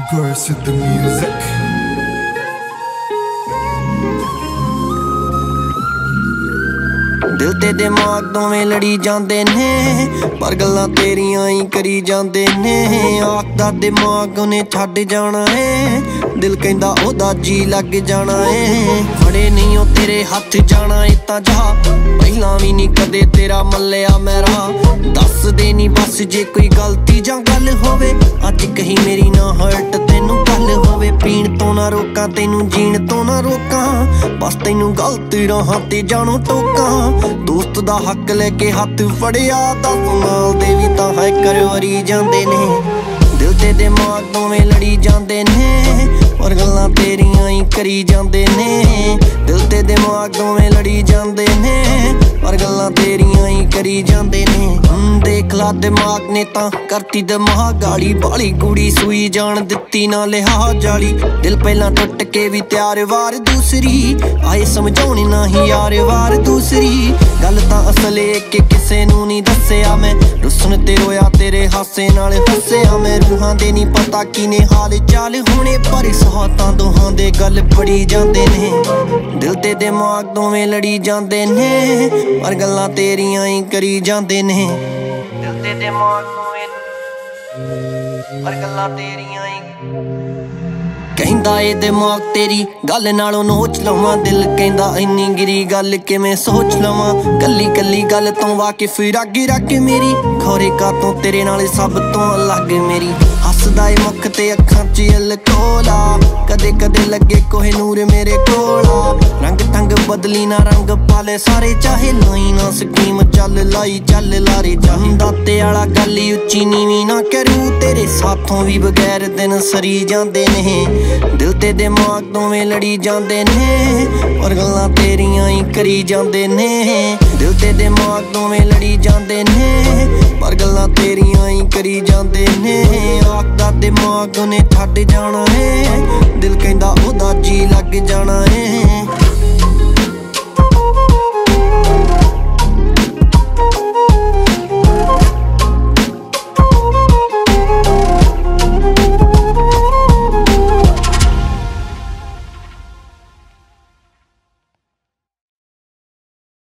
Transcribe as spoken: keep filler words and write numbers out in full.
Burst with the music. दिल ते दिमाग दोवें लड़ी जांदे ने, पर गल्लां तेरियां ही करी जांदे ने। आखदा दिमाग उन्हें छड्ड जाना है, दिल कहंदा ओदा जी लग जाना है। फड़े नहीं ओ तेरे हत्थ जाना है तां जा, पहलां भी नहीं कदे तेरा मल्लिया मेरा। दस दे नी बस जे कोई गलती जां गल होवे, अज कहीं मेरी ना हर्ट तेनू गल होवे। पीण तो ना रोकां तैनू जीण तो ना रोकां, बस तैनू गलत राहां ते जानो टोकां। दोस्त दा हक लेके हत्थ फड़िया, दस नाल दे भी तां है करवरी जांदे ने। दिल ते दिमाग दोवें लड़ी जांदे ने, और गल्लां तेरियां ही करी जांदे ने। दिल ते दिमाग दोवें लड़ी जांदे ने, पर गल्लां तेरियां ही करी जांदे ने। देख ला दिमाग ने तां करती दिमाग गाली, बाली कुड़ी सूई जान दित्ती ना लिहाज जाली। दिल पहलां टुट के भी त्यार वार दूसरी, आए समझाउणे ना ही यार वार दूसरी। गल तां असल ए कि किसे नू नहीं दस्सिया मैं, रुसन ते रोया तेरे हासे नाल हस्सिया मैं। रूहां दे नहीं पता किने हाल चाल होने, पर सहातां दोहां दे गल पड़ी जांदे ने। दिल ते दिमाग दोवें लड़ी जांदे ने, पर गल्लां तेरियां ही करी जांदे ने। दिल ते दिमाग दोवें पर गल्लां तेरियां ही कहंदा ए दिमाग तेरी गल नालों नोच लवां। दिल कहंदा इन्नी गिरी गल किवें सोच लवां। कल्ली कल्ली गल तो वाकिफ रग रग मेरी, खौरे का तों तेरे नाल सब तो अलग मेरी। हसदा ए मुख ते अखां च अलकोला, कदे कदे लगे कोहे नूर मेरे कोला। रंग ठंग बदली ना रंग पाले सारे, चाहे लाई ना स्कीम चल लाई चल लारे। चाहंदा ते आला गल उच्ची नीवी ना करू, तेरे साथों भी बगैर दिन सरी जांदे ने। दिल ते दिमाग दोवें लड़ी जांदे ने, पर गल्लां तेरियां ही करी जांदे ने। दिल ते दिमाग दोवें लड़ी जांदे ने, पर गल्लां तेरियां ही करी जांदे ने। आखदा दिमाग उन्हें छड्ड जाना है, दिल कहंदा ओदा जी लग जाना है।